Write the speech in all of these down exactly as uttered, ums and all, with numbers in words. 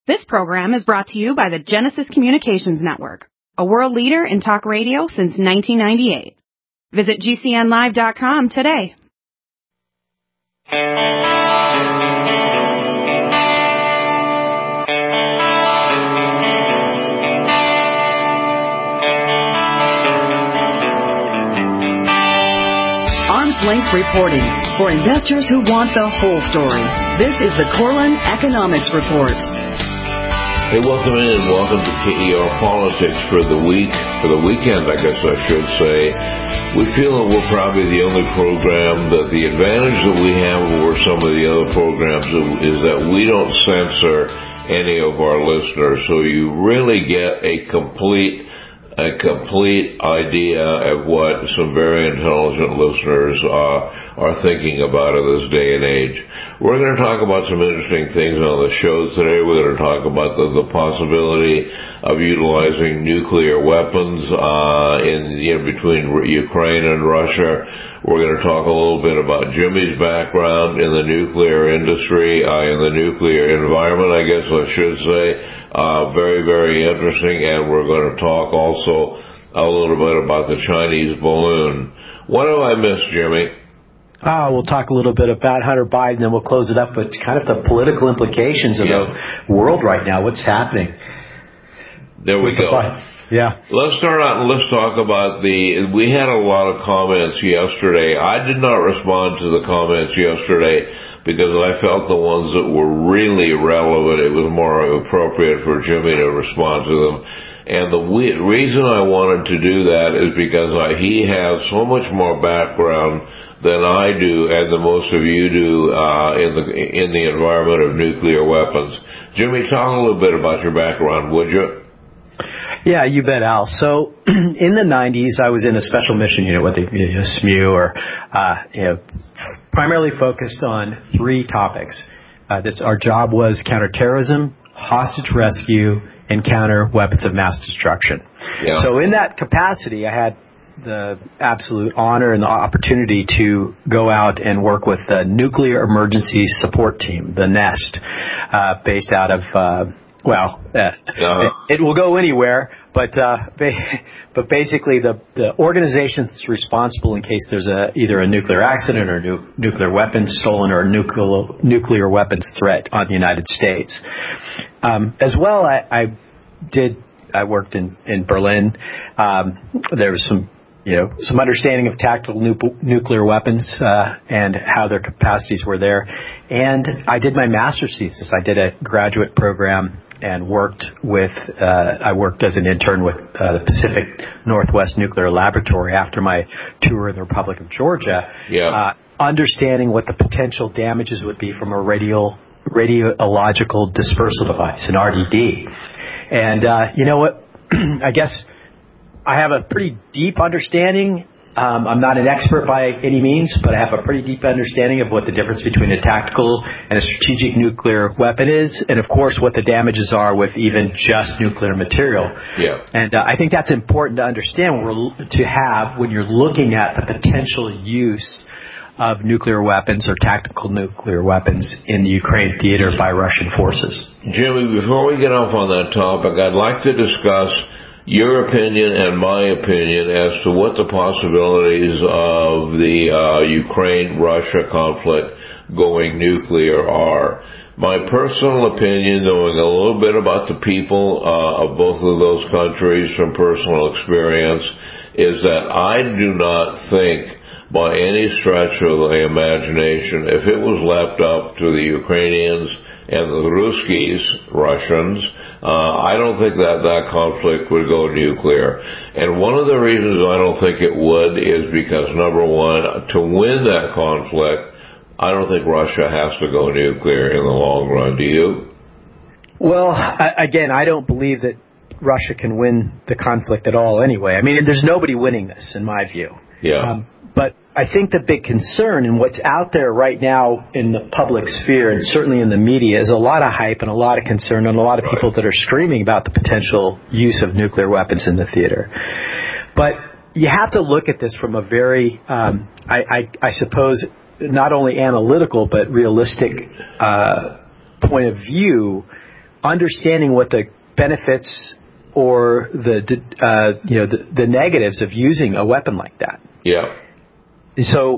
This program is brought to you by the Genesis Communications Network, a world leader in talk radio since nineteen ninety-eight. Visit G C N live dot com today. Arm's Length Reporting for investors who want the whole story. This is the Corlin Economics Report. Hey, welcome in and welcome to K E R Politics for the week, for the weekend, I guess I should say. We feel that we're probably the only program that the advantage that we have over some of the other programs is that we don't censor any of our listeners, so you really get a complete a complete idea of what some very intelligent listeners uh, are thinking about in this day and age. We're going to talk about some interesting things on the show today. We're going to talk about the, the possibility of utilizing nuclear weapons uh, in you know, between Ukraine and Russia. We're going to talk a little bit about Jimmy's background in the nuclear industry, uh, in the nuclear environment, I guess I should say. Uh, very, very interesting. And we're going to talk also a little bit about the Chinese balloon. What have I missed, Jimmy? Uh, we'll talk a little bit about Hunter Biden, and we'll close it up with kind of the political implications of yeah. the world right now. What's happening? There we go. Yeah. Let's start out and let's talk about the, we had a lot of comments yesterday. I did not respond to the comments yesterday because I felt the ones that were really relevant, it was more appropriate for Jimmy to respond to them. And the we- reason I wanted to do that is because I, he has so much more background than I do and the most of you do uh, in the in the environment of nuclear weapons. Jimmy, talk a little bit about your background, would you? Yeah, you bet, Al. So in the nineties, I was in a special mission unit, what they you know, S M U, or uh, you know, primarily focused on three topics. Uh, that's our job was counterterrorism, hostage rescue, and counter weapons of mass destruction. Yeah. So in that capacity, I had the absolute honor and the opportunity to go out and work with the Nuclear Emergency Support Team, the NEST, uh, based out of, uh, well, uh, uh-huh. it, it will go anywhere, but uh, ba- but basically the, the organization that's responsible in case there's a either a nuclear accident or nu- nuclear weapons stolen or a nuclear, nuclear weapons threat on the United States. Um, as well, I, I did, I worked in, in Berlin. Um, there was some You know, some understanding of tactical nu- nuclear weapons uh, and how their capacities were there. And I did my master's thesis. I did a graduate program and worked with, uh, I worked as an intern with uh, the Pacific Northwest Nuclear Laboratory after my tour in the Republic of Georgia, yeah. uh, understanding what the potential damages would be from a radio, radiological dispersal device, an R D D. And uh, you know what, I guess I have a pretty deep understanding. Um, I'm not an expert by any means, but I have a pretty deep understanding of what the difference between a tactical and a strategic nuclear weapon is, and of course what the damages are with even just nuclear material. Yeah. And uh, I think that's important to understand when we're, to have when you're looking at the potential use of nuclear weapons or tactical nuclear weapons in the Ukraine theater by Russian forces. Jimmy, before we get off on that topic, I'd like to discuss your opinion and my opinion as to what the possibilities of the uh, Ukraine-Russia conflict going nuclear are. My personal opinion, knowing a little bit about the people uh, of both of those countries from personal experience, is that I do not think by any stretch of the imagination, if it was left up to the Ukrainians and the Ruskies, Russians, uh, I don't think that that conflict would go nuclear. And one of the reasons I don't think it would is because, number one, to win that conflict, I don't think Russia has to go nuclear in the long run. Do you? Well, I, again, I don't believe that Russia can win the conflict at all anyway. I mean, there's nobody winning this, in my view. Yeah. Um, but I think the big concern and what's out there right now in the public sphere and certainly in the media is a lot of hype and a lot of concern and a lot of people that are screaming about the potential use of nuclear weapons in the theater. But you have to look at this from a very, um, I, I, I suppose, not only analytical but realistic uh, point of view understanding what the benefits or the uh, you know the, the negatives of using a weapon like that. Yeah. So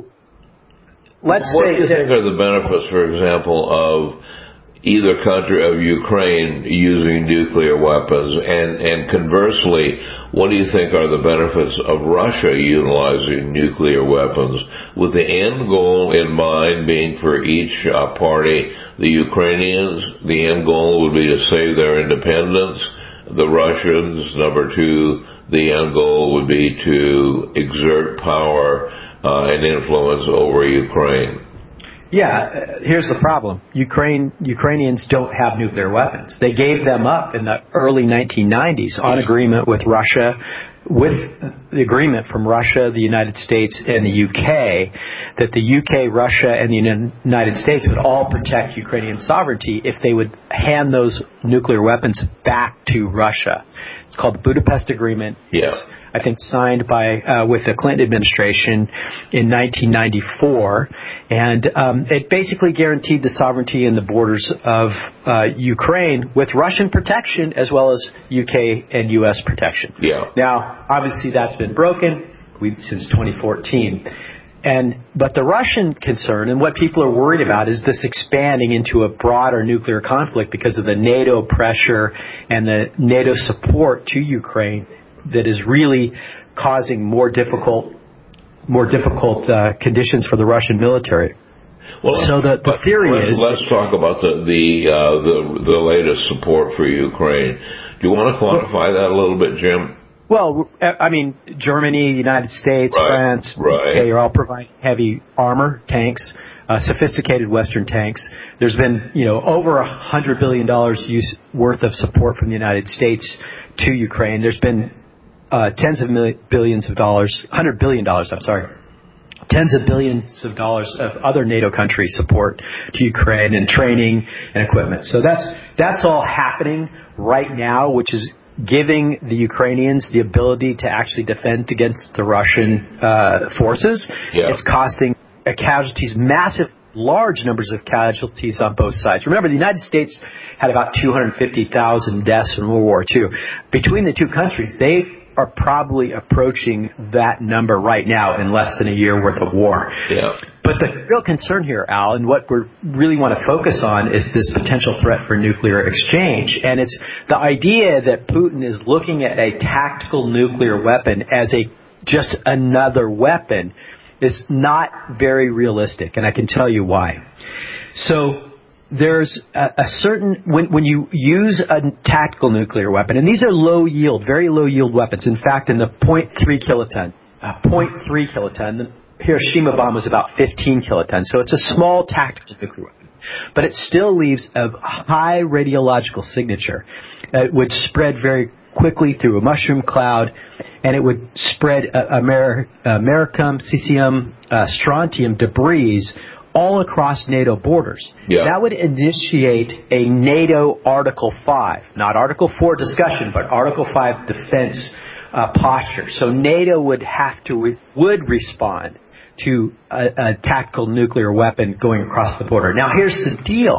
let's what say do you think are the benefits, for example, of either country of Ukraine using nuclear weapons, and, and conversely, what do you think are the benefits of Russia utilizing nuclear weapons, with the end goal in mind being for each uh, party? The Ukrainians, the end goal would be to save their independence. The Russians, number two, the end goal would be to exert power uh, and influence over Ukraine. Yeah, uh, here's the problem. Ukraine Ukrainians don't have nuclear weapons. They gave them up in the early nineteen nineties on agreement with Russia, with the agreement from Russia, the United States, and the U K, that the U K, Russia, and the United States would all protect Ukrainian sovereignty if they would hand those nuclear weapons back to Russia. It's called the Budapest Agreement. Yeah. I think signed by uh, with the Clinton administration in nineteen ninety-four, and um, it basically guaranteed the sovereignty and the borders of uh, Ukraine with Russian protection as well as U K and U S protection. Yeah. Now, obviously, that's been broken we, since twenty fourteen. And but the Russian concern and what people are worried about is this expanding into a broader nuclear conflict because of the NATO pressure and the NATO support to Ukraine that is really causing more difficult, more difficult uh, conditions for the Russian military. Well, so the, the theory let's, is. Let's talk about the the, uh, the the latest support for Ukraine. Do you want to quantify that a little bit, Jim? Well, I mean, Germany, United States, right. France, right. they are all providing heavy armor, tanks, uh, sophisticated Western tanks. There's been, you know, over a hundred billion dollars use worth of support from the United States to Ukraine. There's been Uh, tens of million, billions of dollars, one hundred billion dollars, I'm sorry, tens of billions of dollars of other NATO country support to Ukraine and training and equipment. So that's that's all happening right now, which is giving the Ukrainians the ability to actually defend against the Russian uh, forces. Yeah. It's costing uh, casualties, massive, large numbers of casualties on both sides. Remember, the United States had about two hundred fifty thousand deaths in World War Two. Between the two countries, they are probably approaching that number right now in less than a year worth of war. Yeah. But the real concern here, Al, and what we really want to focus on is this potential threat for nuclear exchange. And it's the idea that Putin is looking at a tactical nuclear weapon as a just another weapon is not very realistic, and I can tell you why. So there's a, a certain, when, when you use a tactical nuclear weapon, and these are low yield, very low yield weapons. In fact, in the zero point three kiloton, uh, zero point three kiloton, the Hiroshima bomb was about fifteen kilotons. So it's a small tactical nuclear weapon. But it still leaves a high radiological signature. It would spread very quickly through a mushroom cloud, and it would spread uh, amer- americium, cesium, uh, strontium debris all across NATO borders. Yeah. That would initiate a NATO Article five, not Article four discussion, but Article five defense uh, posture. So NATO would have to, would respond to a, a tactical nuclear weapon going across the border. Now, here's the deal.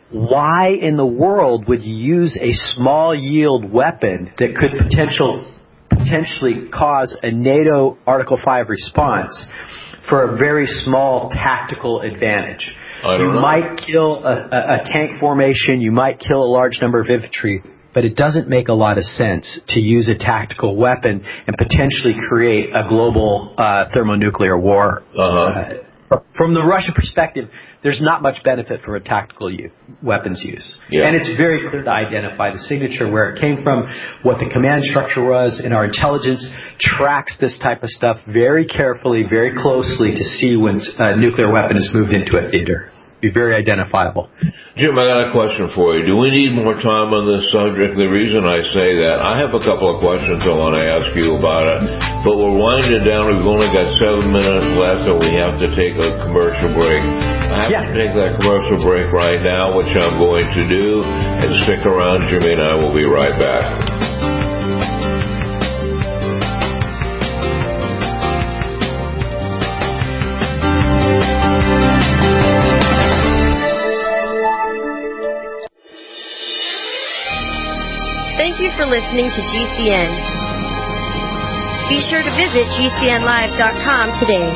Why in the world would you use a small yield weapon that could potential, potentially cause a NATO Article five response for a very small tactical advantage? You know. might kill a, a, a tank formation, you might kill a large number of infantry, but it doesn't make a lot of sense to use a tactical weapon and potentially create a global uh, thermonuclear war. Uh-huh. Uh, from the Russian perspective, there's not much benefit for a tactical u- weapons use. Yeah. And it's very clear to identify the signature, where it came from, what the command structure was, and our intelligence tracks this type of stuff very carefully, very closely to see when a nuclear weapon is moved into a theater. Be very identifiable. Jim, I got a question for you. Do we need more time on this subject? The reason I say that, I have a couple of questions I want to ask you about it, but we're winding down. We've only got seven minutes left, and we have to take a commercial break. I have Yeah. to take that commercial break right now, which I'm going to do, and stick around. Jimmy and I will be right back. Thank you for listening to G C N. Be sure to visit G C N live dot com today.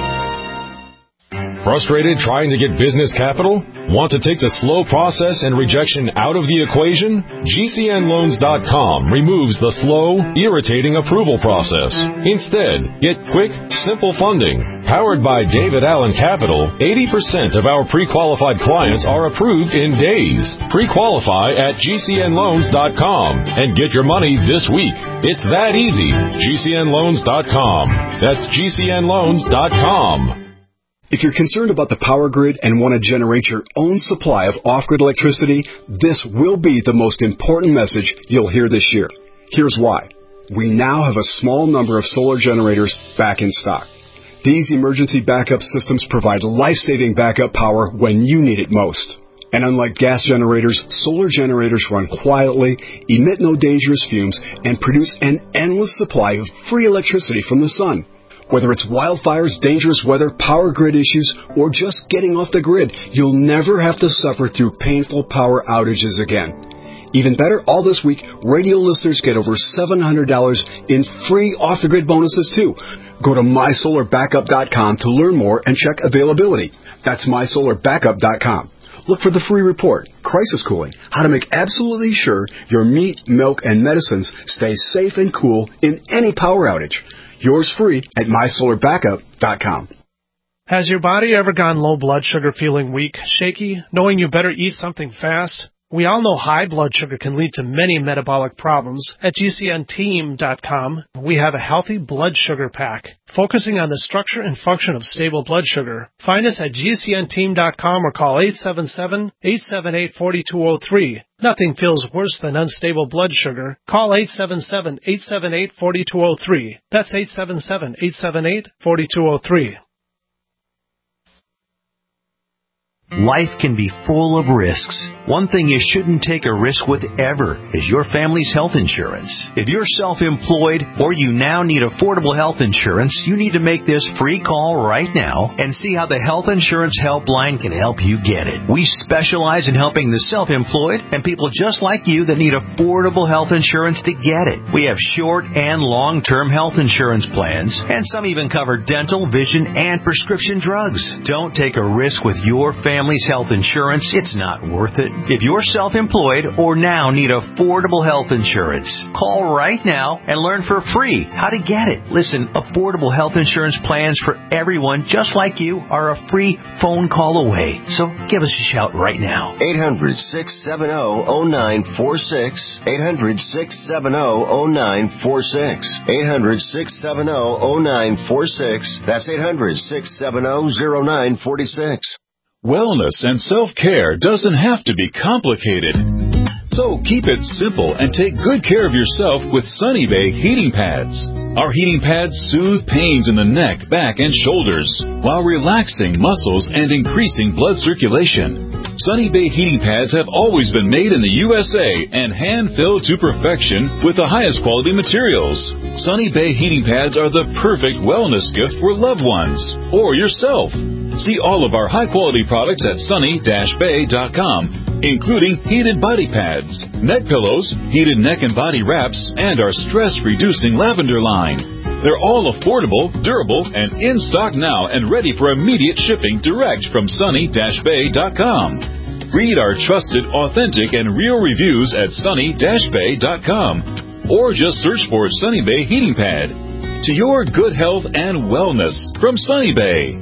Frustrated trying to get business capital? Want to take the slow process and rejection out of the equation? G C N loans dot com removes the slow, irritating approval process. Instead, get quick, simple funding. Powered by David Allen Capital, eighty percent of our pre-qualified clients are approved in days. Pre-qualify at G C N loans dot com and get your money this week. It's that easy. G C N loans dot com. That's G C N loans dot com. If you're concerned about the power grid and want to generate your own supply of off-grid electricity, this will be the most important message you'll hear this year. Here's why. We now have a small number of solar generators back in stock. These emergency backup systems provide life-saving backup power when you need it most. And unlike gas generators, solar generators run quietly, emit no dangerous fumes, and produce an endless supply of free electricity from the sun. Whether it's wildfires, dangerous weather, power grid issues, or just getting off the grid, you'll never have to suffer through painful power outages again. Even better, all this week, radio listeners get over seven hundred dollars in free off-the-grid bonuses, too. Go to my solar backup dot com to learn more and check availability. That's my solar backup dot com. Look for the free report, Crisis Cooling, how to make absolutely sure your meat, milk, and medicines stay safe and cool in any power outage. Yours free at my solar backup dot com. Has your body ever gone low blood sugar, feeling weak, shaky, knowing you better eat something fast? We all know high blood sugar can lead to many metabolic problems. At G C N team dot com, we have a healthy blood sugar pack, focusing on the structure and function of stable blood sugar. Find us at G C N team dot com or call eight seven seven, eight seven eight, four two zero three. Nothing feels worse than unstable blood sugar. Call eight seven seven, eight seven eight, four two zero three. That's eight seven seven, eight seven eight, four two zero three. Life can be full of risks. One thing you shouldn't take a risk with ever is your family's health insurance. If you're self-employed or you now need affordable health insurance, you need to make this free call right now and see how the Health Insurance Helpline can help you get it. We specialize in helping the self-employed and people just like you that need affordable health insurance to get it. We have short and long-term health insurance plans, and some even cover dental, vision, and prescription drugs. Don't take a risk with your family. Family's health insurance, it's not worth it. If you're self-employed or now need affordable health insurance, call right now and learn for free how to get it. Listen, affordable health insurance plans for everyone just like you are a free phone call away. So give us a shout right now. eight hundred, six seven zero, zero nine four six. eight hundred, six seven zero, zero nine four six. eight hundred, six seven zero, zero nine four six. That's eight hundred, six seven zero, zero nine four six. Wellness and self-care doesn't have to be complicated. So keep it simple and take good care of yourself with Sunny Bay heating pads. Our heating pads soothe pains in the neck, back, and shoulders while relaxing muscles and increasing blood circulation. Sunny Bay heating pads have always been made in the U S A and hand-filled to perfection with the highest quality materials. Sunny Bay heating pads are the perfect wellness gift for loved ones or yourself. See all of our high-quality products at sunny dash bay dot com, including heated body pads, neck pillows, heated neck and body wraps, and our stress-reducing lavender line. They're all affordable, durable, and in stock now and ready for immediate shipping direct from sunny dash bay dot com. Read our trusted, authentic, and real reviews at sunny dash bay dot com or just search for Sunny Bay Heating Pad. To your good health and wellness from Sunny Bay.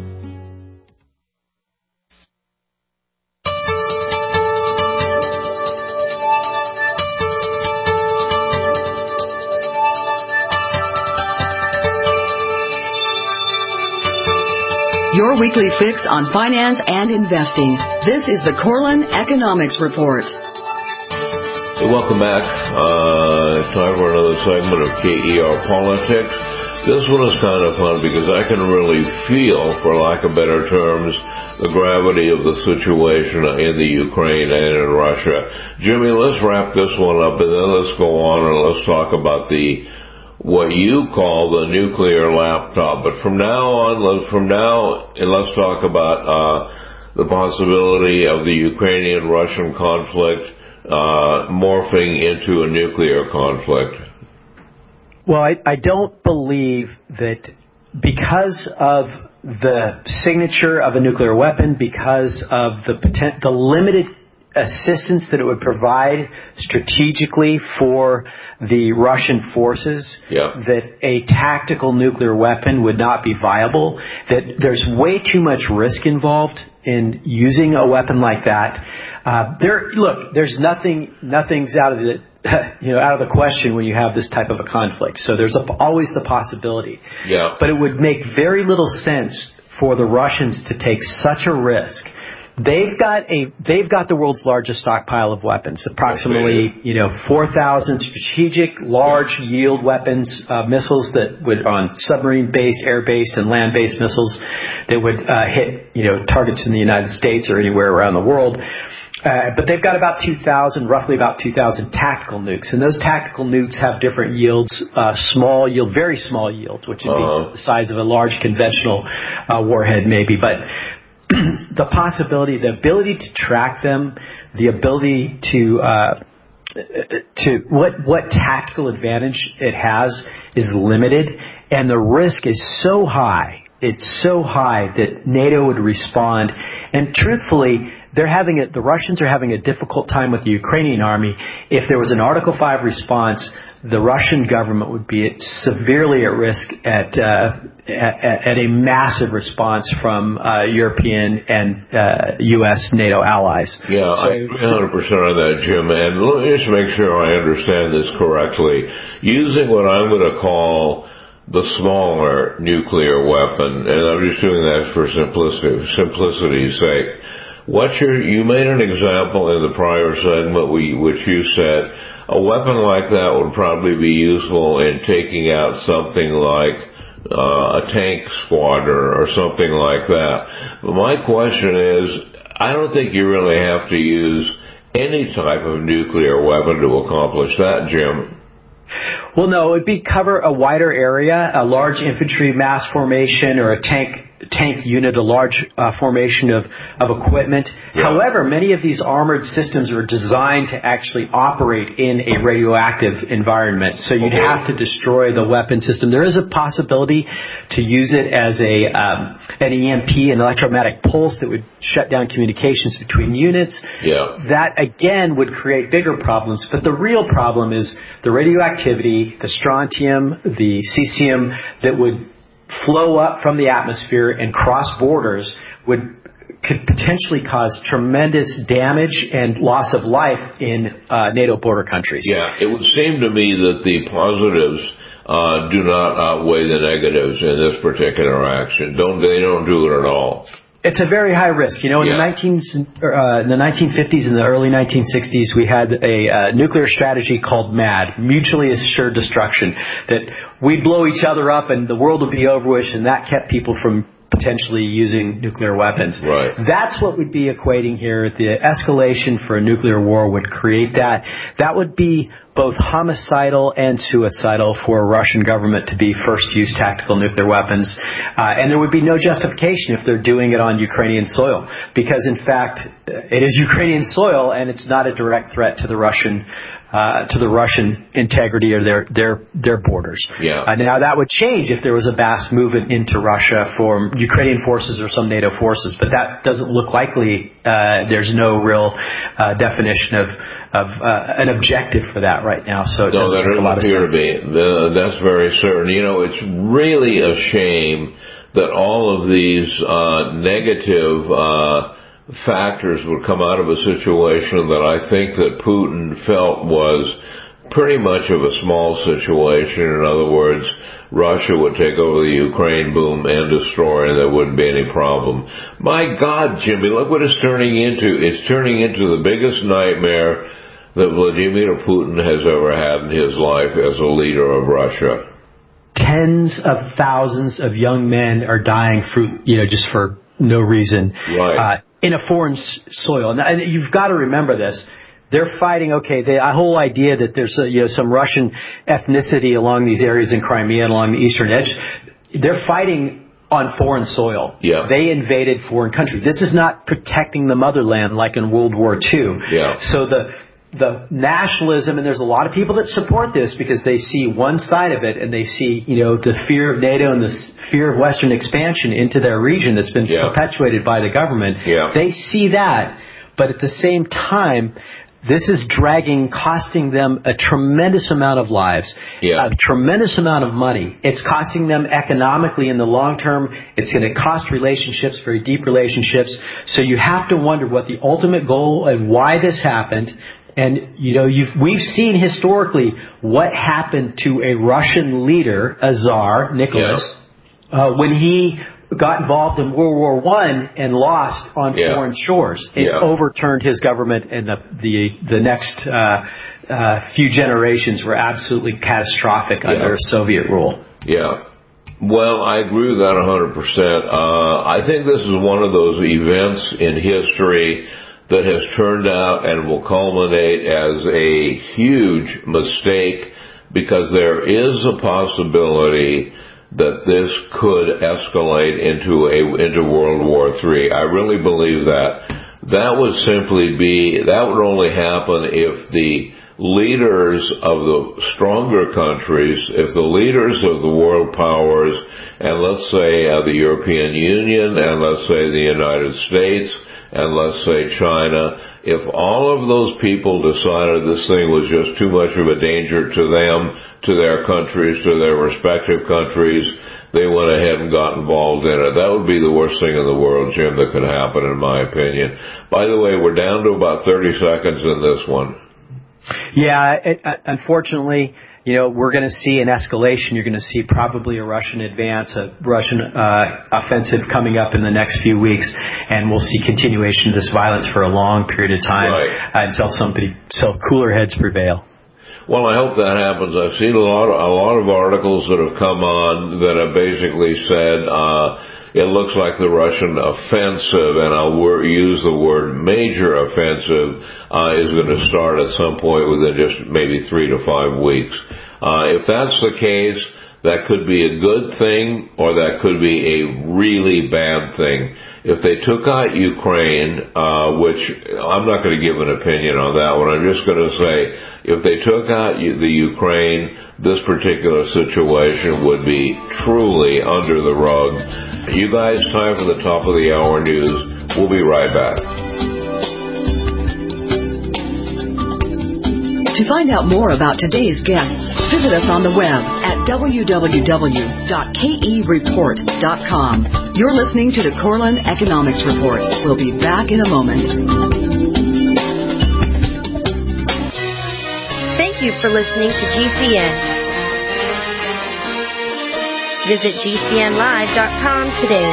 Your weekly fix on finance and investing. This is the Corlin Economics Report. Hey, welcome back. Uh, time for another segment of K E R Politics. This one is kind of fun because I can really feel, for lack of better terms, the gravity of the situation in the Ukraine and in Russia. Jimmy, let's wrap this one up and then let's go on and let's talk about the what you call the nuclear laptop. But from now on, let's, from now, let's talk about uh, the possibility of the Ukrainian-Russian conflict uh, morphing into a nuclear conflict? Well, I, I don't believe that because of the signature of a nuclear weapon, because of the potent, the limited assistance that it would provide strategically for the Russian forces, yeah. that a tactical nuclear weapon would not be viable, that there's way too much risk involved in using a weapon like that. Uh, there, look, there's nothing, nothing's out of the, you know, out of the question when you have this type of a conflict. So there's a, always the possibility. Yeah. But it would make very little sense for the Russians to take such a risk. They've got a they've got the world's largest stockpile of weapons, approximately you know four thousand strategic large yield weapons, uh, missiles that would on submarine based, air based, and land based missiles that would uh, hit you know targets in the United States or anywhere around the world. Uh, but they've got about two thousand, roughly about two thousand tactical nukes, and those tactical nukes have different yields, uh, small yield, very small yield, which would uh-huh. be the size of a large conventional uh, warhead, maybe, but. The possibility, the ability to track them, the ability to uh, to what what tactical advantage it has is limited, and the risk is so high. It's so high that NATO would respond. And truthfully, they're having a, the Russians are having a difficult time with the Ukrainian army. If there was an Article five response, the Russian government would be severely at risk at uh, at, at a massive response from uh, European and uh, U S NATO allies. Yeah, so, I agree one hundred percent on that, Jim. And let me just make sure I understand this correctly. Using what I'm going to call the smaller nuclear weapon, and I'm just doing that for simplicity, simplicity's sake. What you're, you made an example in the prior segment, we, which you said a weapon like that would probably be useful in taking out something like uh, a tank squadron or something like that. But my question is, I don't think you really have to use any type of nuclear weapon to accomplish that, Jim. Well, no, it would be cover a wider area, a large infantry mass formation or a tank tank unit, a large uh, formation of, of equipment. Yeah. However, many of these armored systems are designed to actually operate in a radioactive environment. So you'd okay. have to destroy the weapon system. There is a possibility to use it as a um, an E M P, an electromagnetic pulse that would shut down communications between units. Yeah. That, again, would create bigger problems. But the real problem is the radioactivity, the strontium, the cesium that would flow up from the atmosphere and cross borders would could potentially cause tremendous damage and loss of life in uh, NATO border countries. Yeah, it would seem to me that the positives uh, do not outweigh the negatives in this particular action. Don't they? Don't do it at all. It's a very high risk. You know, in yeah. the nineteen uh, in the nineteen fifties and the early nineteen sixties, we had a uh, nuclear strategy called MAD, mutually assured destruction, that we'd blow each other up and the world would be over with, and that kept people from potentially using nuclear weapons. Right. That's what we'd be equating here. The escalation for a nuclear war would create that. That would be both homicidal and suicidal for a Russian government to be first use tactical nuclear weapons. Uh, and there would be no justification if they're doing it on Ukrainian soil, because in fact it is Ukrainian soil and it's not a direct threat to the Russian Uh, to the Russian integrity or their their their borders. Yeah. Uh, now that would change if there was a mass movement into Russia for Ukrainian forces or some NATO forces, but that doesn't look likely. Uh, there's no real uh, definition of of uh, an objective for that right now. So it no, doesn't that make a lot of appear sense. to be. The, that's very certain. You know, it's really a shame that all of these uh, negative Uh, factors would come out of a situation that I think that Putin felt was pretty much of a small situation. In other words, Russia would take over the Ukraine, boom, and destroy, and there wouldn't be any problem. My God, Jimmy, look what it's turning into. It's turning into the biggest nightmare that Vladimir Putin has ever had in his life as a leader of Russia. Tens of thousands of young men are dying for, you know, just for no reason. Right. Uh, in a foreign soil. And you've got to remember this. They're fighting, okay, the whole idea that there's a, you know, some Russian ethnicity along these areas in Crimea and along the eastern edge, they're fighting on foreign soil. Yeah. They invaded foreign country. This is not protecting the motherland like in World War Two. Yeah. So the the nationalism, and there's a lot of people that support this because they see one side of it, and they see, you know, the fear of NATO and the fear of Western expansion into their region that's been yeah. perpetuated by the government. Yeah. They see that, but at the same time, this is dragging, costing them a tremendous amount of lives, yeah. a tremendous amount of money. It's costing them economically in the long term. It's going to cost relationships, very deep relationships. So you have to wonder what the ultimate goal and why this happened. And, you know, you've, we've seen historically what happened to a Russian leader, a Tsar, Nicholas, yeah. uh, when he got involved in World War One and lost on yeah. foreign shores. It yeah. overturned his government, and the the, the next uh, uh, few generations were absolutely catastrophic yeah. under Soviet rule. Yeah. Well, I agree with that one hundred percent. Uh, I think this is one of those events in history that has turned out and will culminate as a huge mistake, because there is a possibility that this could escalate into a into World War Three. I really believe that. That would simply be, that would only happen if the leaders of the stronger countries, if the leaders of the world powers, and let's say uh, the European Union, and let's say the United States, and let's say China, if all of those people decided this thing was just too much of a danger to them, to their countries, to their respective countries, they went ahead and got involved in it. That would be the worst thing in the world, Jim, that could happen, in my opinion. By the way, we're down to about thirty seconds in this one. Yeah, it, uh, unfortunately, you know, we're going to see an escalation. You're going to see probably a Russian advance, a Russian uh, offensive coming up in the next few weeks, and we'll see continuation of this violence for a long period of time right. uh, until somebody, so cooler heads prevail. Well, I hope that happens. I've seen a lot of, a lot of articles that have come on that have basically said uh, it looks like the Russian offensive, and I'll wor- use the word major offensive, uh, is going to start at some point within just maybe three to five weeks. Uh, if that's the case, that could be a good thing, or that could be a really bad thing. If they took out Ukraine, uh, which I'm not going to give an opinion on that one, I'm just going to say, if they took out the Ukraine, this particular situation would be truly under the rug. You guys, time for the top of the hour news. We'll be right back. To find out more about today's guests, visit us on the web at w w w dot k e report dot com. You're listening to the Corlin Economics Report. We'll be back in a moment. Thank you for listening to G C N. Visit g c n live dot com today.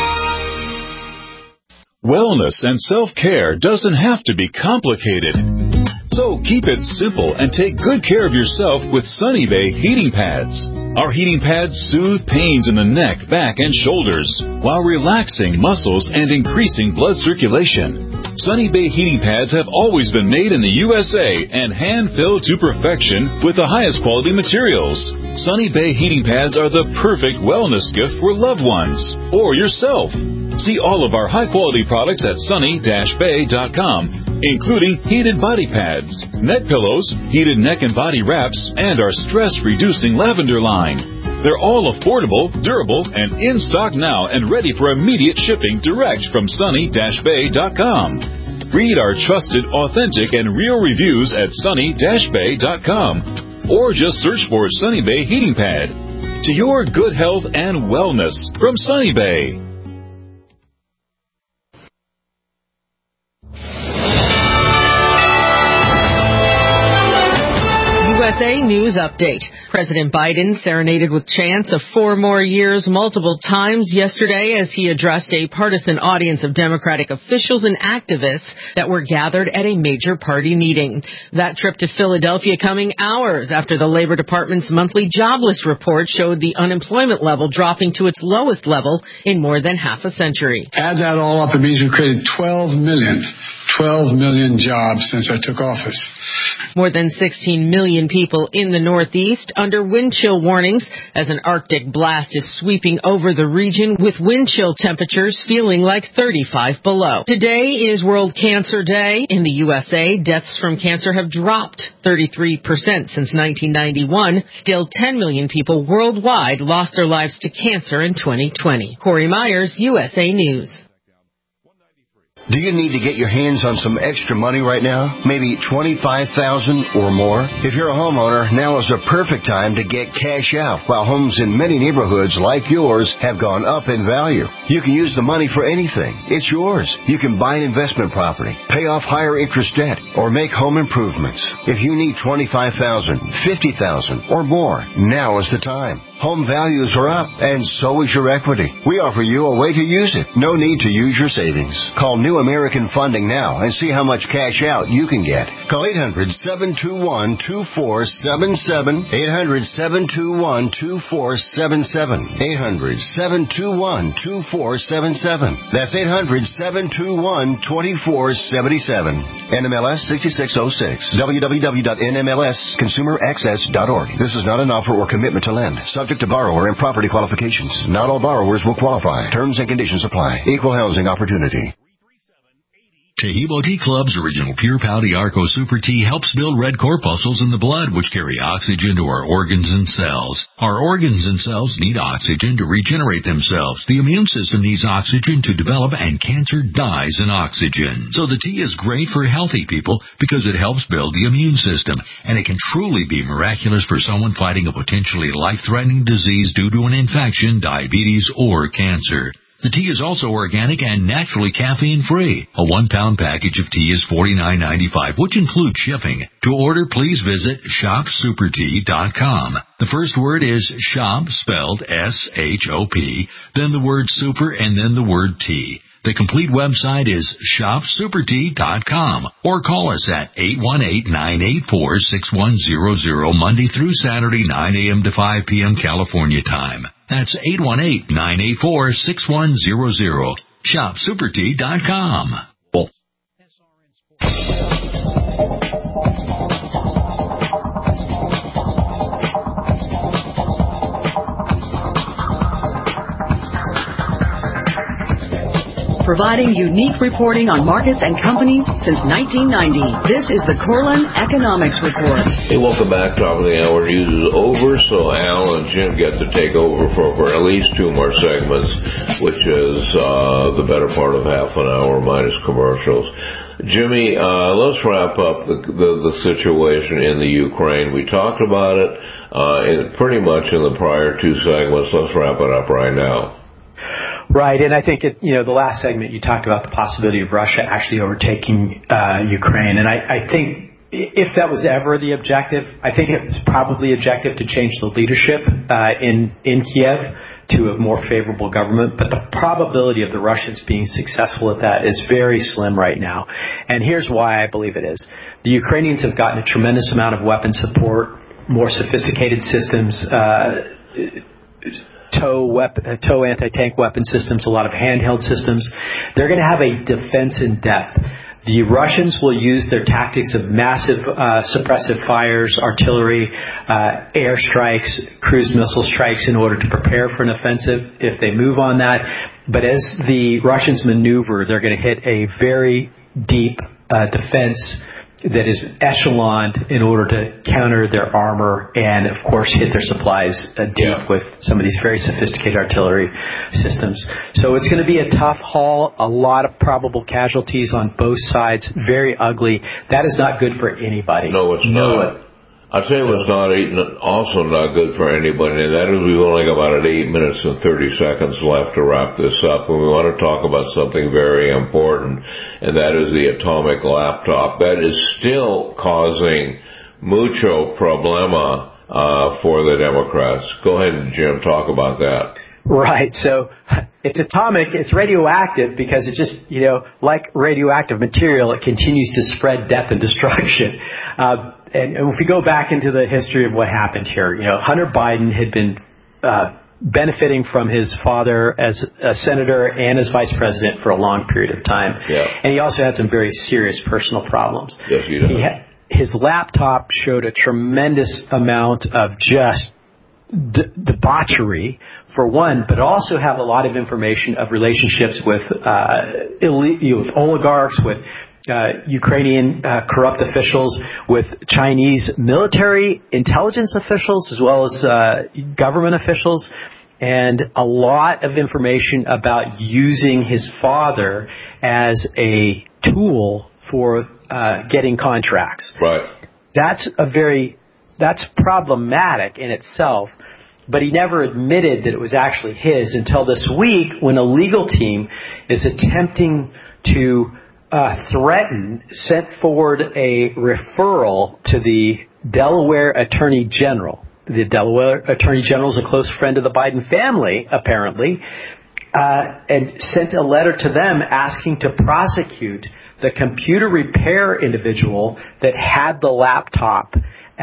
Wellness and self-care doesn't have to be complicated. So keep it simple and take good care of yourself with Sunny Bay heating pads. Our heating pads soothe pains in the neck, back, and shoulders while relaxing muscles and increasing blood circulation. Sunny Bay heating pads have always been made in the U S A and hand-filled to perfection with the highest quality materials. Sunny Bay heating pads are the perfect wellness gift for loved ones or yourself. See all of our high-quality products at sunny dash bay dot com, including heated body pads, neck pillows, heated neck and body wraps, and our stress-reducing lavender line. They're all affordable, durable, and in stock now and ready for immediate shipping direct from sunny dash bay dot com. Read our trusted, authentic, and real reviews at sunny dash bay dot com, or just search for Sunny Bay Heating Pad. To your good health and wellness from Sunny Bay. U S A News Update. President Biden serenaded with chants of four more years multiple times yesterday as he addressed a partisan audience of Democratic officials and activists that were gathered at a major party meeting. That trip to Philadelphia coming hours after the Labor Department's monthly jobless report showed the unemployment level dropping to its lowest level in more than half a century. Add that all up, it means we've created twelve million, twelve million jobs since I took office. More than sixteen million people in the Northeast under wind chill warnings as an Arctic blast is sweeping over the region with wind chill temperatures feeling like thirty-five below. Today is World Cancer Day. In the U S A, deaths from cancer have dropped thirty-three percent since nineteen ninety-one. Still ten million people worldwide lost their lives to cancer in twenty twenty. Corey Myers, U S A News. Do you need to get your hands on some extra money right now? Maybe twenty-five thousand dollars or more? If you're a homeowner, now is a perfect time to get cash out while homes in many neighborhoods like yours have gone up in value. You can use the money for anything. It's yours. You can buy an investment property, pay off higher interest debt, or make home improvements. If you need twenty-five thousand dollars, fifty thousand dollars, or more, now is the time. Home values are up, and so is your equity. We offer you a way to use it. No need to use your savings. Call New American Funding now and see how much cash out you can get. Call eight hundred, seven two one, two four seven seven, eight hundred, seven two one, two four seven seven, eight hundred, seven two one, two four seven seven. That's eight hundred, seven two one, two four seven seven. N M L S sixty-six oh six. w w w dot n m l s consumer access dot org. This is not an offer or commitment to lend. Subject to borrower and property qualifications. Not all borrowers will qualify. Terms and conditions apply. Equal housing opportunity. Taheebo Tea Club's original Pure Pouty Arco Super Tea helps build red corpuscles in the blood, which carry oxygen to our organs and cells. Our organs and cells need oxygen to regenerate themselves. The immune system needs oxygen to develop, and cancer dies in oxygen. So the tea is great for healthy people because it helps build the immune system, and it can truly be miraculous for someone fighting a potentially life-threatening disease due to an infection, diabetes, or cancer. The tea is also organic and naturally caffeine-free. A one-pound package of tea is forty-nine ninety-five, which includes shipping. To order, please visit shop super tea dot com. The first word is shop, spelled S H O P, then the word super, and then the word tea. The complete website is shop super tea dot com, or call us at eight one eight, nine eight four, six one zero zero Monday through Saturday, nine a.m. to five p.m. California time. That's eight one eight, nine eight four, six one zero zero. shop super tea dot com. Providing unique reporting on markets and companies since nineteen ninety. This is the Corlin Economics Report. Hey, welcome back. Top of the hour news is over, so Al and Jim get to take over for, for at least two more segments, which is uh, the better part of half an hour minus commercials. Jimmy, uh, let's wrap up the, the, the situation in the Ukraine. We talked about it uh, in, pretty much in the prior two segments. Let's wrap it up right now. Right, and I think, it, you know, the last segment you talked about the possibility of Russia actually overtaking uh, Ukraine, and I, I think if that was ever the objective, I think it was probably objective to change the leadership uh, in in Kiev to a more favorable government, but the probability of the Russians being successful at that is very slim right now, and here's why I believe it is. The Ukrainians have gotten a tremendous amount of weapon support, more sophisticated systems, uh, tow weapon, tow anti-tank weapon systems, a lot of handheld systems. They're going to have a defense in depth. The Russians will use their tactics of massive uh, suppressive fires, artillery, uh, air strikes, cruise missile strikes in order to prepare for an offensive if they move on that. But as the Russians maneuver, they're going to hit a very deep uh, defense that is echeloned in order to counter their armor and, of course, hit their supplies uh, deep yeah. with some of these very sophisticated artillery systems. So it's going to be a tough haul, a lot of probable casualties on both sides, very ugly. That is not good for anybody. No, it's no, not. I'll tell you what's not also not good for anybody, and that is we've only got about eight minutes and thirty seconds left to wrap this up, and we want to talk about something very important, and that is the atomic laptop. That is still causing mucho problema uh, for the Democrats. Go ahead, Jim, talk about that. Right. So it's atomic, it's radioactive because it just, you know, like radioactive material, it continues to spread death and destruction. Uh, and, and if we go back into the history of what happened here, you know, Hunter Biden had been uh, benefiting from his father as a senator and as vice president for a long period of time. Yeah. And he also had some very serious personal problems. Yes, he does. He had, his laptop showed a tremendous amount of just de- debauchery, for one, but also have a lot of information of relationships with uh, elite, you know, with oligarchs, with uh, Ukrainian uh, corrupt officials, with Chinese military intelligence officials, as well as uh, government officials, and a lot of information about using his father as a tool for uh, getting contracts. Right. That's a very, that's problematic in itself, but he never admitted that it was actually his until this week when a legal team is attempting to uh, threaten, sent forward a referral to the Delaware Attorney General. The Delaware Attorney General is a close friend of the Biden family, apparently, uh, and sent a letter to them asking to prosecute the computer repair individual that had the laptop uh,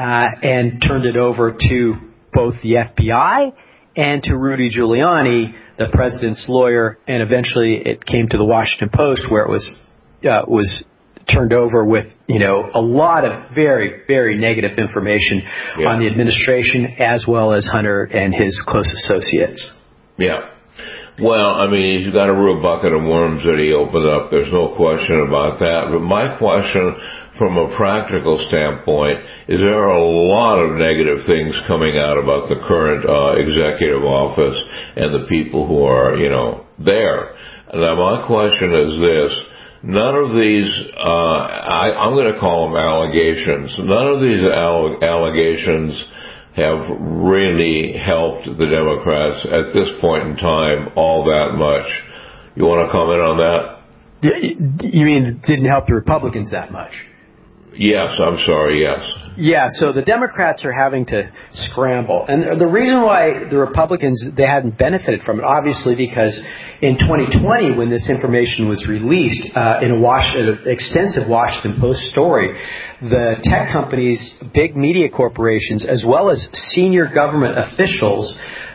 and turned it over to both the F B I and to Rudy Giuliani, the president's lawyer, and eventually it came to the Washington Post, where it was uh, was turned over with, you know, a lot of very, very negative information yeah. on the administration as well as Hunter and his close associates. Yeah. Well, I mean, he's got a real bucket of worms that he opened up. There's no question about that. But my question from a practical standpoint is there are a lot of negative things coming out about the current uh, executive office and the people who are, you know, there. Now, my question is this. None of these, uh, I, I'm going to call them allegations, none of these all- allegations have really helped the Democrats at this point in time all that much. You want to comment on that? You mean didn't help the Republicans that much? Yes, I'm sorry, yes. Yeah, so the Democrats are having to scramble. And the reason why the Republicans, they hadn't benefited from it, obviously because in twenty twenty, when this information was released uh, in a Was- an extensive Washington Post story, the tech companies, big media corporations, as well as senior government officials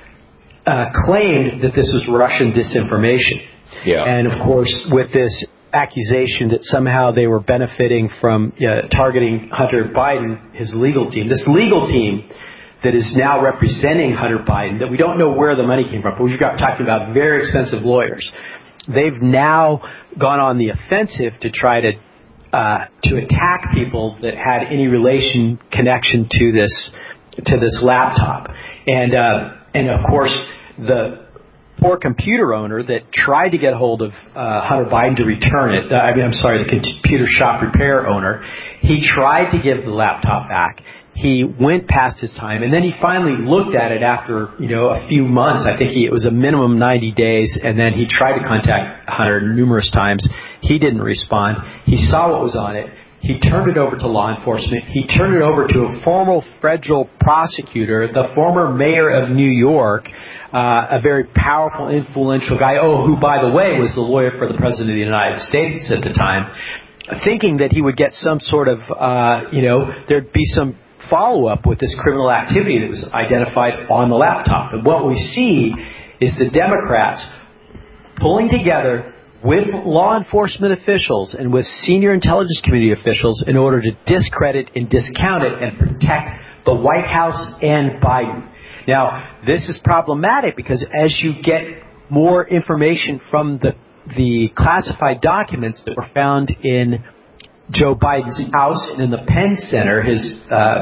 uh, claimed that this was Russian disinformation. Yeah. And, of course, with this accusation that somehow they were benefiting from uh, targeting Hunter Biden, his legal team. This legal team that is now representing Hunter Biden, that we don't know where the money came from, but we've got talking about very expensive lawyers. They've now gone on the offensive to try to uh, to attack people that had any relation connection to this to this laptop, and uh, and of course the poor computer owner that tried to get hold of uh, Hunter Biden to return it. Uh, I mean, I'm sorry, the computer shop repair owner. He tried to give the laptop back. He went past his time, and then he finally looked at it after, you know, a few months. I think he, it was a minimum ninety days, and then he tried to contact Hunter numerous times. He didn't respond. He saw what was on it. He turned it over to law enforcement. He turned it over to a former federal prosecutor, the former mayor of New York, Uh, a very powerful, influential guy, oh, who, by the way, was the lawyer for the President of the United States at the time, thinking that he would get some sort of, uh, you know, there'd be some follow-up with this criminal activity that was identified on the laptop. And what we see is the Democrats pulling together with law enforcement officials and with senior intelligence community officials in order to discredit and discount it and protect the White House and Biden. Now, this is problematic because as you get more information from the the classified documents that were found in Joe Biden's house and in the Penn Center, his uh,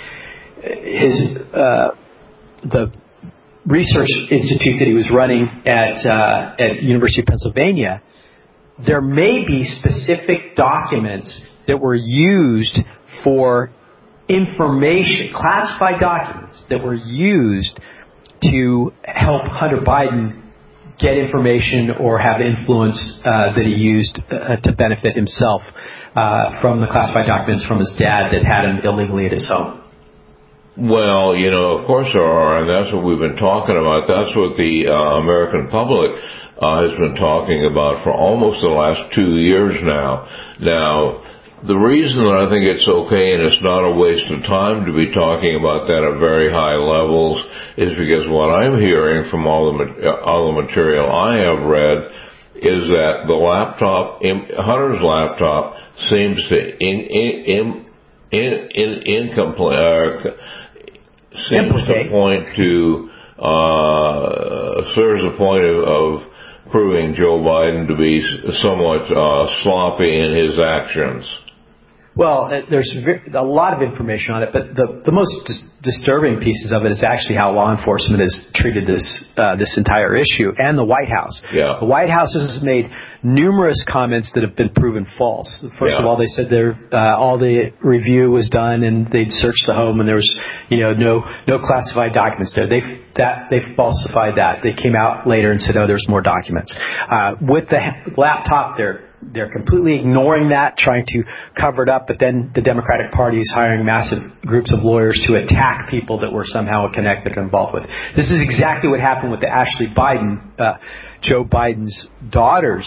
his uh, the research institute that he was running at uh, at University of Pennsylvania, there may be specific documents that were used for information, classified documents that were used to help Hunter Biden get information or have influence uh, that he used uh, to benefit himself uh, from the classified documents from his dad that had him illegally at his home. Well, you know, of course there are, and that's what we've been talking about. That's what the uh, American public uh, has been talking about for almost the last two years now. Now, the reason that I think it's okay and it's not a waste of time to be talking about that at very high levels is because what I'm hearing from all the all the material I have read is that the laptop, Hunter's laptop, seems to in, in, in, in, income uh, seems to point to uh, serves a point of, of proving Joe Biden to be somewhat uh, sloppy in his actions. Well, there's a lot of information on it, but the, the most dis- disturbing pieces of it is actually how law enforcement has treated this uh, this entire issue, and the White House. Yeah. The White House has made numerous comments that have been proven false. First yeah. of all, they said their uh, all the review was done and they'd searched the home and there was you know no no classified documents there. They that they falsified that. They came out later and said, oh, there's more documents. Uh, with the laptop, they're They're completely ignoring that, trying to cover it up, but then the Democratic Party is hiring massive groups of lawyers to attack people that were somehow connected and involved with. This is exactly what happened with the Ashley Biden, uh, Joe Biden's daughter's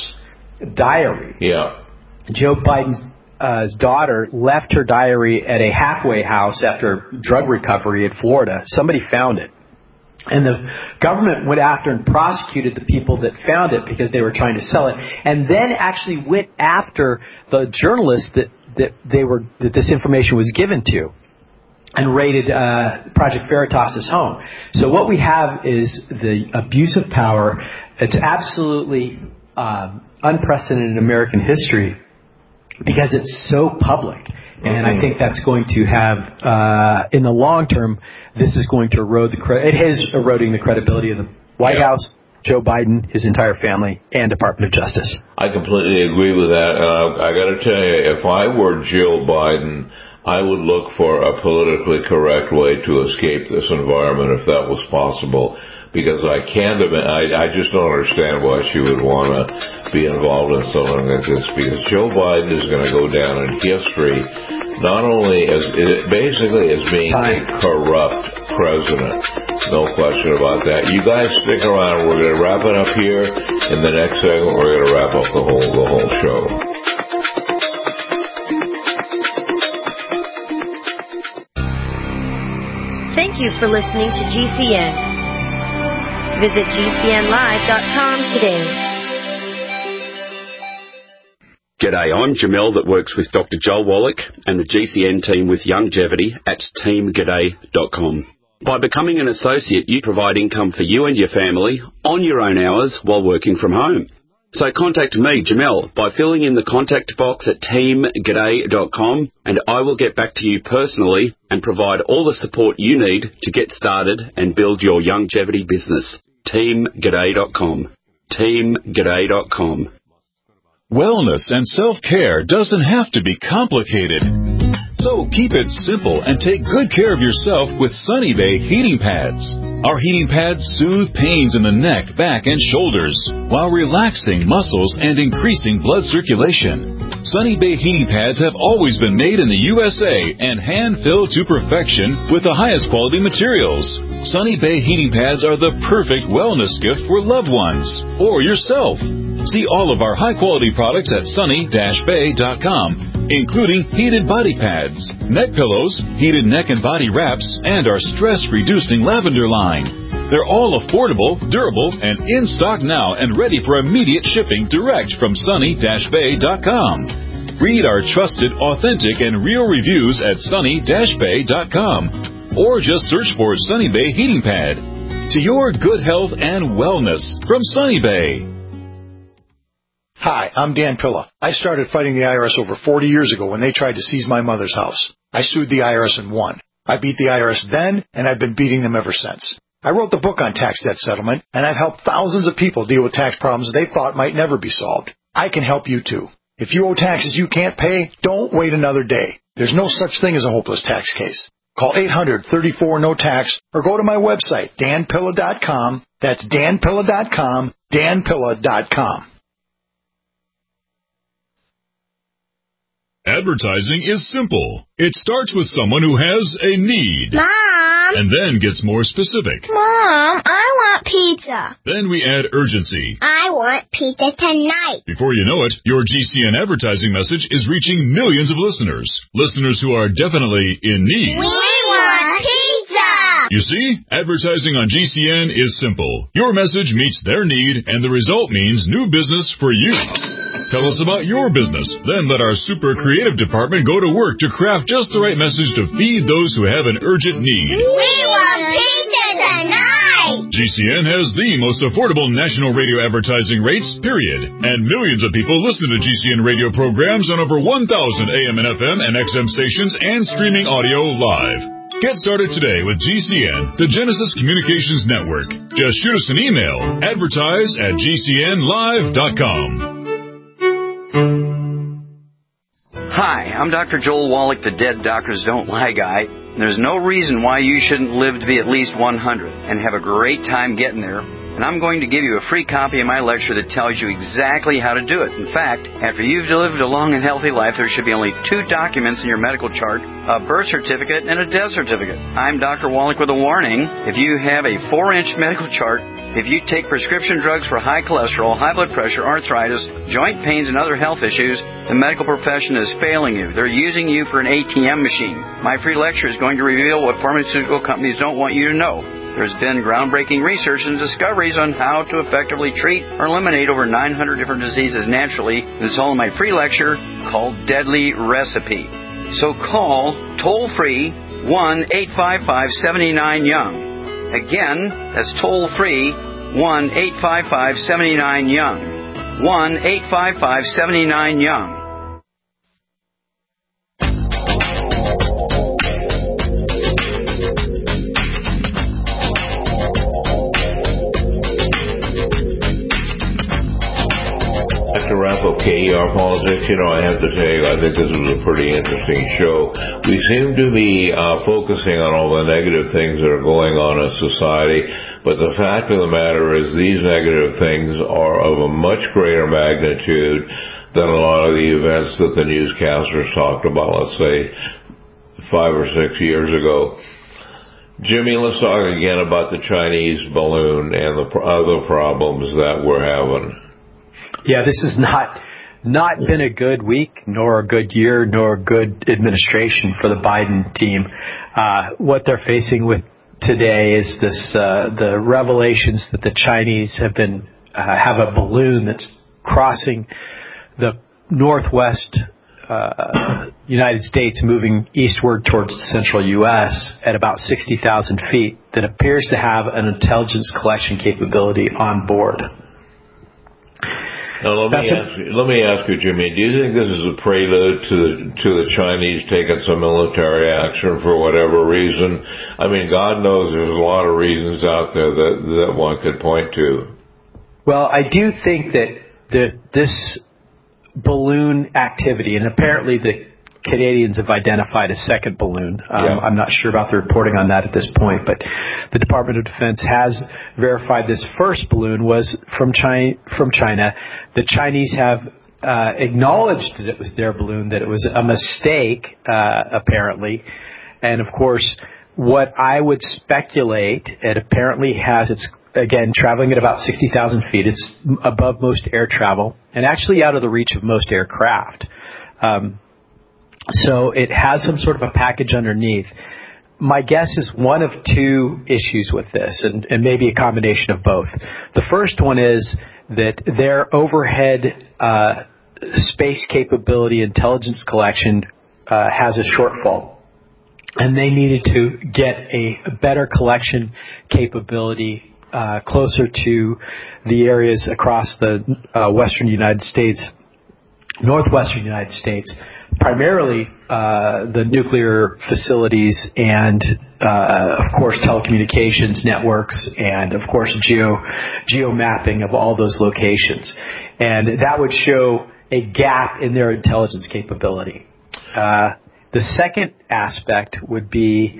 diary. Yeah. Joe Biden's uh, daughter left her diary at a halfway house after drug recovery in Florida. Somebody found it. And the government went after and prosecuted the people that found it because they were trying to sell it, and then actually went after the journalists that, that they were that this information was given to, and raided uh, Project Veritas's home. So what we have is the abuse of power. It's absolutely um, unprecedented in American history because it's so public. And I think that's going to have, uh, in the long term, this is going to erode the cre- it is eroding the credibility of the White yeah. House, Joe Biden, his entire family, and Department of Justice. I completely agree with that. Uh, I got to tell you, if I were Jill Biden, I would look for a politically correct way to escape this environment if that was possible. Because I can't, I, I just don't understand why she would want to be involved in something like this. Because Joe Biden is going to go down in history, not only as basically as being a corrupt president. No question about that. You guys stick around. We're going to wrap it up here. In the next segment, we're going to wrap up the whole the whole show. Thank you for listening to G C N. Visit G C N live dot com today. G'day, I'm Jamel that works with Doctor Joel Wallach and the G C N team with Longevity at team g'day dot com. By becoming an associate, you provide income for you and your family on your own hours while working from home. So contact me, Jamel, by filling in the contact box at team g'day dot com, and I will get back to you personally and provide all the support you need to get started and build your longevity business. team g'day dot com. team g'day dot com. Wellness and self-care doesn't have to be complicated. So keep it simple and take good care of yourself with Sunny Bay heating pads. Our heating pads soothe pains in the neck, back, and shoulders while relaxing muscles and increasing blood circulation. Sunny Bay heating pads have always been made in the U S A and hand-filled to perfection with the highest quality materials. Sunny Bay heating pads are the perfect wellness gift for loved ones or yourself. See all of our high-quality products at sunny dash bay dot com, including heated body pads, neck pillows, heated neck and body wraps, and our stress-reducing lavender line. They're all affordable, durable, and in stock now and ready for immediate shipping direct from sunny dash bay dot com. Read our trusted, authentic, and real reviews at sunny dash bay dot com, or just search for Sunny Bay Heating Pad. To your good health and wellness from Sunny Bay. Hi, I'm Dan Pilla. I started fighting the I R S over forty years ago when they tried to seize my mother's house. I sued the I R S and won. I beat the I R S then, and I've been beating them ever since. I wrote the book on tax debt settlement, and I've helped thousands of people deal with tax problems they thought might never be solved. I can help you too. If you owe taxes you can't pay, don't wait another day. There's no such thing as a hopeless tax case. Call eight hundred, thirty-four, no tax or go to my website, dan pilla dot com. That's dan pilla dot com, dan pilla dot com. Advertising is simple. It starts with someone who has a need. Mom! And then gets more specific. Mom, I want pizza. Then we add urgency. I want pizza tonight. Before you know it, your G C N advertising message is reaching millions of listeners. Listeners who are definitely in need. We want pizza! You see, advertising on G C N is simple. Your message meets their need, and the result means new business for you. Tell us about your business. Then let our super creative department go to work to craft just the right message to feed those who have an urgent need. We want pizza tonight! G C N has the most affordable national radio advertising rates, period. And millions of people listen to G C N radio programs on over one thousand A M and F M and X M stations and streaming audio live. Get started today with G C N, the Genesis Communications Network. Just shoot us an email, advertise at G C N live dot com. Hi, I'm Doctor Joel Wallach, the Dead Doctors Don't Lie guy. There's no reason why you shouldn't live to be at least one hundred and have a great time getting there. And I'm going to give you a free copy of my lecture that tells you exactly how to do it. In fact, after you've lived a long and healthy life, there should be only two documents in your medical chart, a birth certificate and a death certificate. I'm Doctor Wallach with a warning. If you have a four-inch medical chart, if you take prescription drugs for high cholesterol, high blood pressure, arthritis, joint pains, and other health issues, the medical profession is failing you. They're using you for an A T M machine. My free lecture is going to reveal what pharmaceutical companies don't want you to know. There's been groundbreaking research and discoveries on how to effectively treat or eliminate over nine hundred different diseases naturally. It's all in my free lecture called Deadly Recipe. So call toll-free one eight five five, seven nine, young. Again, that's toll-free one eight five five, seven nine, young. one eight five five, seven nine, young. To wrap up K E R Politics, you know, I have to tell you, I think this was a pretty interesting show. We seem to be uh, focusing on all the negative things that are going on in society, but the fact of the matter is these negative things are of a much greater magnitude than a lot of the events that the newscasters talked about, let's say, five or six years ago. Jimmy, let's talk again about the Chinese balloon and the other problems that we're having. Yeah, this has not not been a good week, nor a good year, nor a good administration for the Biden team. Uh, what they're facing with today is this: uh, the revelations that the Chinese have been uh, have a balloon that's crossing the northwest uh, United States, moving eastward towards the central U S at about sixty thousand feet, that appears to have an intelligence collection capability on board. Now, let me, ask you, let me ask you, Jimmy, do you think this is a prelude to the, to the Chinese taking some military action for whatever reason? I mean, God knows there's a lot of reasons out there that, that one could point to. Well, I do think that the, this balloon activity, and apparently the Canadians have identified a second balloon. Um, yeah. I'm not sure about the reporting on that at this point, but the Department of Defense has verified this first balloon was from China. From China. The Chinese have uh, acknowledged that it was their balloon, that it was a mistake, uh, apparently. And, of course, what I would speculate, it apparently has its, again, traveling at about sixty thousand feet. It's above most air travel and actually out of the reach of most aircraft. Um So it has some sort of a package underneath. My guess is one of two issues with this, and, and maybe a combination of both. The first one is that their overhead uh, space capability intelligence collection uh, has a shortfall, and they needed to get a better collection capability uh, closer to the areas across the uh, western United States, northwestern United States, primarily uh, the nuclear facilities and, uh, of course, telecommunications networks and, of course, geo geo mapping of all those locations. And that would show a gap in their intelligence capability. Uh, the second aspect would be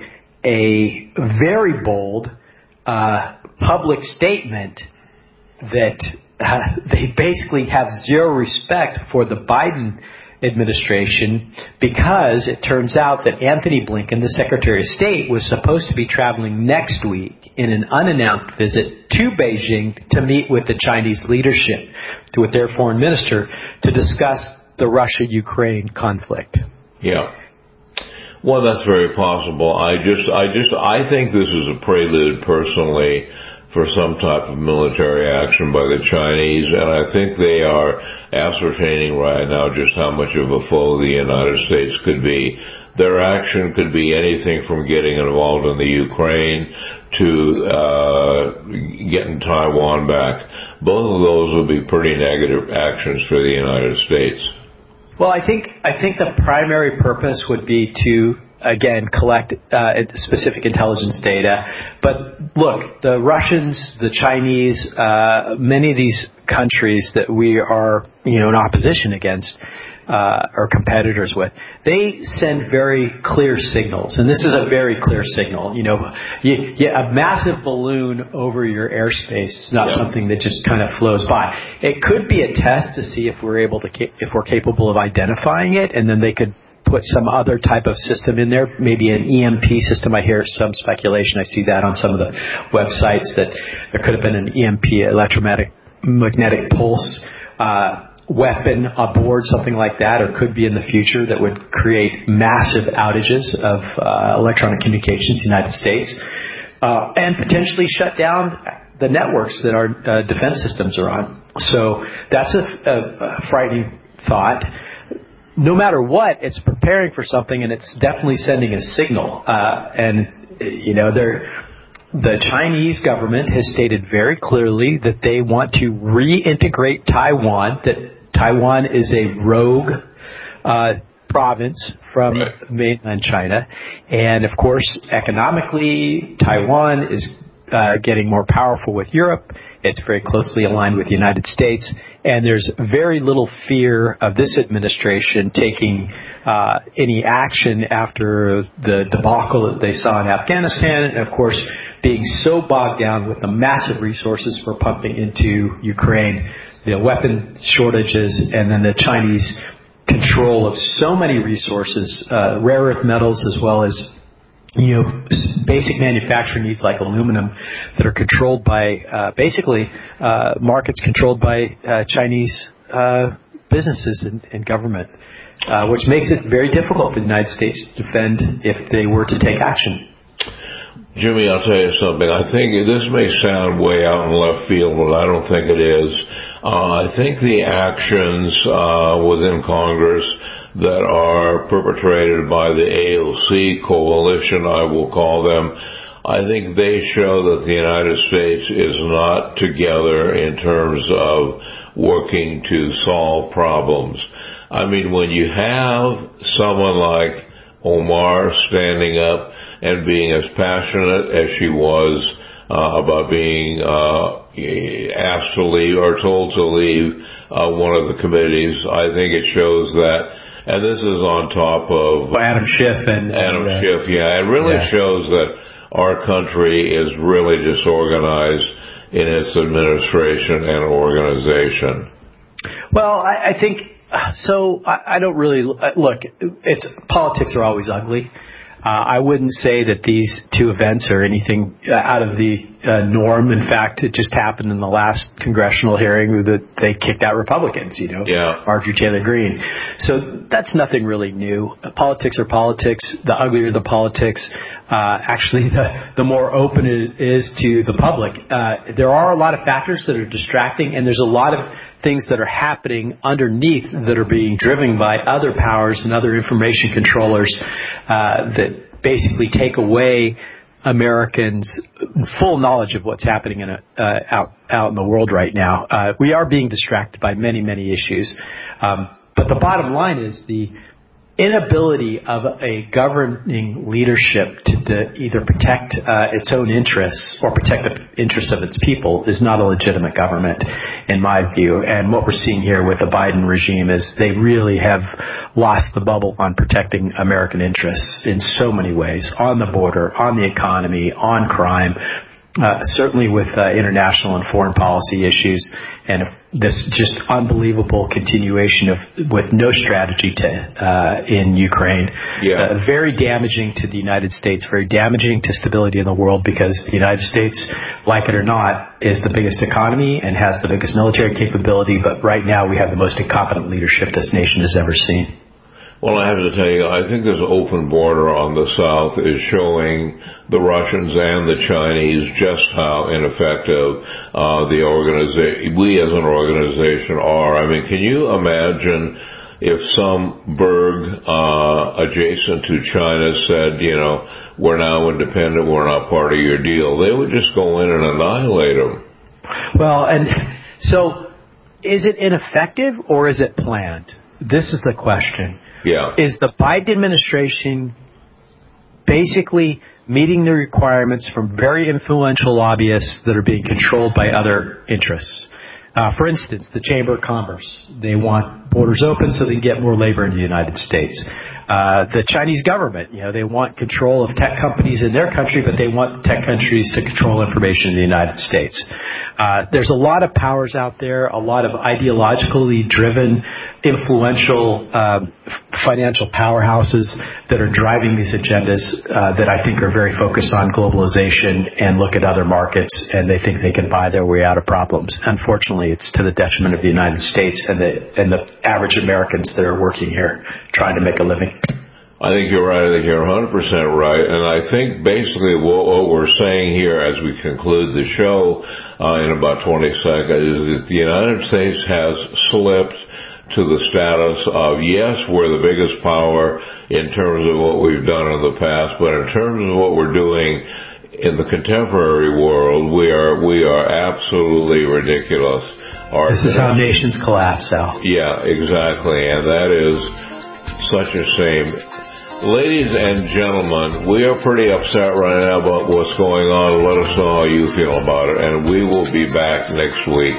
a very bold uh, public statement that uh, they basically have zero respect for the Biden administration, because it turns out that Anthony Blinken, the Secretary of State, was supposed to be traveling next week in an unannounced visit to Beijing to meet with the Chinese leadership, to, with their foreign minister, to discuss the Russia-Ukraine conflict. Yeah. Well, that's very possible. I just, I just, I think this is a prelude, personally, for some type of military action by the Chinese, and I think they are ascertaining right now just how much of a foe the United States could be. Their action could be anything from getting involved in the Ukraine to uh, getting Taiwan back. Both of those would be pretty negative actions for the United States. Well, I think I think the primary purpose would be to, again, collect uh, specific intelligence data. But look, the Russians, the Chinese, uh, many of these countries that we are, you know, in opposition against, uh, or competitors with, they send very clear signals. And this is a very clear signal. You know, you, you, a massive balloon over your airspace is not yeah. something that just kind of flows by. It could be a test to see if we're able to, if we're capable of identifying it, and then they could put some other type of system in there, maybe an E M P system. I hear some speculation. I see that on some of the websites that there could have been an E M P, electromagnetic magnetic pulse uh, weapon aboard, something like that, or could be in the future that would create massive outages of uh, electronic communications in the United States uh, and potentially shut down the networks that our uh, defense systems are on. So that's a, a, a frightening thought. No matter what, it's preparing for something, and it's definitely sending a signal. Uh, and, you know, they're, the Chinese government has stated very clearly that they want to reintegrate Taiwan, that Taiwan is a rogue uh, province from right. mainland China. And, of course, economically, Taiwan is uh, getting more powerful with Europe. It's very closely aligned with the United States, and there's very little fear of this administration taking uh, any action after the debacle that they saw in Afghanistan, and of course being so bogged down with the massive resources we're pumping into Ukraine, the weapon shortages, and then the Chinese control of so many resources, uh, rare earth metals as well as you know, basic manufacturing needs like aluminum that are controlled by, uh, basically, uh, markets controlled by uh, Chinese uh, businesses and, and government, uh, which makes it very difficult for the United States to defend if they were to take action. Jimmy, I'll tell you something. I think this may sound way out in left field, but I don't think it is. Uh, I think the actions uh, within Congress that are perpetrated by the A O C coalition, I will call them, I think they show that the United States is not together in terms of working to solve problems. I mean, when you have someone like Omar standing up and being as passionate as she was uh, about being uh, asked to leave or told to leave uh, one of the committees, I think it shows that. And this is on top of well, Adam Schiff and Adam and, uh, Schiff. Yeah, it really yeah. shows that our country is really disorganized in its administration and organization. Well, I, I think so. I, I don't really look. It's politics are always ugly. Uh, I wouldn't say that these two events are anything out of the uh, norm. In fact, it just happened in the last congressional hearing that they kicked out Republicans, you know, yeah. Marjorie Taylor Greene. So that's nothing really new. Uh, politics are politics. The uglier the politics, uh, actually, the, the more open it is to the public. Uh, there are a lot of factors that are distracting, and there's a lot of things that are happening underneath that are being driven by other powers and other information controllers uh, that basically take away Americans' full knowledge of what's happening in a, uh, out out in the world right now. Uh, we are being distracted by many, many issues. Um, but the bottom line is the inability of a governing leadership to, to either protect uh, its own interests or protect the interests of its people is not a legitimate government, in my view. And what we're seeing here with the Biden regime is they really have lost the bubble on protecting American interests in so many ways, on the border, on the economy, on crime, uh, certainly with uh, international and foreign policy issues, and this just unbelievable continuation of with no strategy to uh, in Ukraine. Yeah. Uh, very damaging to the United States, very damaging to stability in the world, because the United States, like it or not, is the biggest economy and has the biggest military capability, but right now we have the most incompetent leadership this nation has ever seen. Well, I have to tell you, I think this open border on the south is showing the Russians and the Chinese just how ineffective uh, the organization, we as an organization are. I mean, can you imagine if some burg uh, adjacent to China said, you know, we're now independent, we're not part of your deal? They would just go in and annihilate them. Well, and so is it ineffective or is it planned? This is the question. Yeah. Is the Biden administration basically meeting the requirements from very influential lobbyists that are being controlled by other interests? Uh, for instance, the Chamber of Commerce. They want borders open so they can get more labor in the United States. Uh, the Chinese government, you know, they want control of tech companies in their country, but they want tech countries to control information in the United States. Uh, there's a lot of powers out there, a lot of ideologically driven, influential uh, financial powerhouses that are driving these agendas uh, that I think are very focused on globalization and look at other markets, and they think they can buy their way out of problems. Unfortunately, it's to the detriment of the United States and the and the average Americans that are working here trying to make a living. I think you're right. I think you're one hundred percent right. And I think basically what, what we're saying here as we conclude the show uh, in about twenty seconds is that the United States has slipped to the status of, yes, we're the biggest power in terms of what we've done in the past, but in terms of what we're doing in the contemporary world, we are we are absolutely ridiculous. Our this is how nations collapse, Al. Yeah, exactly. And that is such a shame. Ladies and gentlemen, we are pretty upset right now about what's going on. Let us know how you feel about it, and we will be back next week.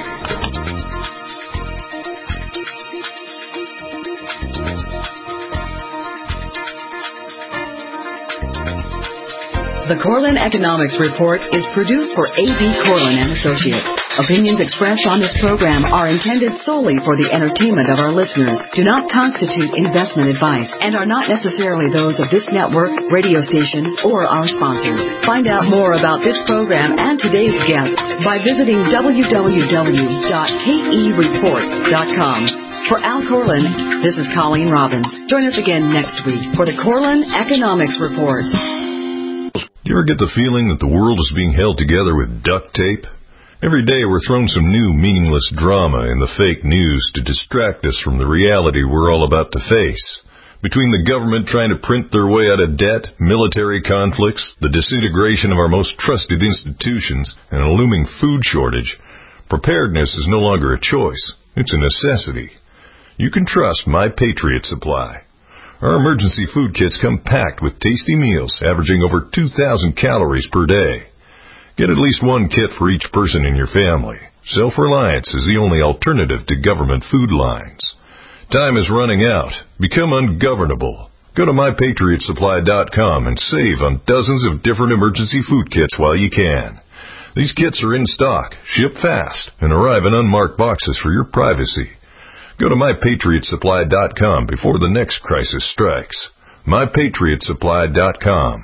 The Corlin Economics Report is produced for A B. Corlin and Associates. Opinions expressed on this program are intended solely for the entertainment of our listeners, do not constitute investment advice, and are not necessarily those of this network, radio station, or our sponsors. Find out more about this program and today's guests by visiting w w w dot k e report dot com. For Al Corlin, this is Colleen Robbins. Join us again next week for the Corlin Economics Report. Do you ever get the feeling that the world is being held together with duct tape? Every day we're thrown some new meaningless drama in the fake news to distract us from the reality we're all about to face. Between the government trying to print their way out of debt, military conflicts, the disintegration of our most trusted institutions, and a looming food shortage, preparedness is no longer a choice. It's a necessity. You can trust My Patriot Supply. Our emergency food kits come packed with tasty meals averaging over two thousand calories per day. Get at least one kit for each person in your family. Self-reliance is the only alternative to government food lines. Time is running out. Become ungovernable. Go to my patriot supply dot com and save on dozens of different emergency food kits while you can. These kits are in stock, ship fast, and arrive in unmarked boxes for your privacy. Go to my patriot supply dot com before the next crisis strikes. my patriot supply dot com.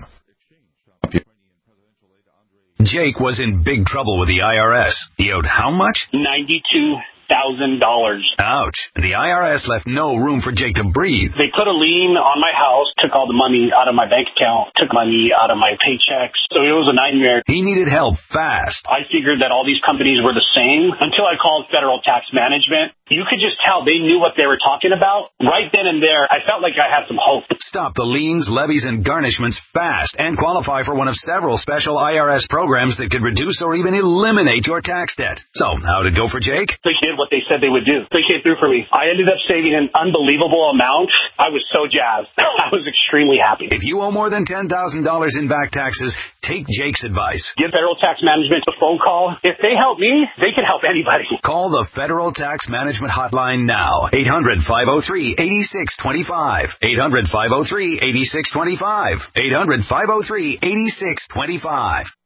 Jake was in big trouble with the I R S. He owed how much? ninety-two thousand dollars. Ouch. The I R S left no room for Jake to breathe. They put a lien on my house, took all the money out of my bank account, took money out of my paychecks. So it was a nightmare. He needed help fast. I figured that all these companies were the same until I called Federal Tax Management. You could just tell they knew what they were talking about. Right then and there, I felt like I had some hope. Stop the liens, levies, and garnishments fast and qualify for one of several special I R S programs that could reduce or even eliminate your tax debt. So, how'd it go for Jake? They did what they said they would do. They came through for me. I ended up saving an unbelievable amount. I was so jazzed. I was extremely happy. If you owe more than ten thousand dollars in back taxes, take Jake's advice. Give Federal Tax Management a phone call. If they help me, they can help anybody. Call the Federal Tax Management Hotline now. eight hundred, five oh three, eight six two five. eight hundred, five oh three, eight six two five. eight hundred, five oh three, eight six two five.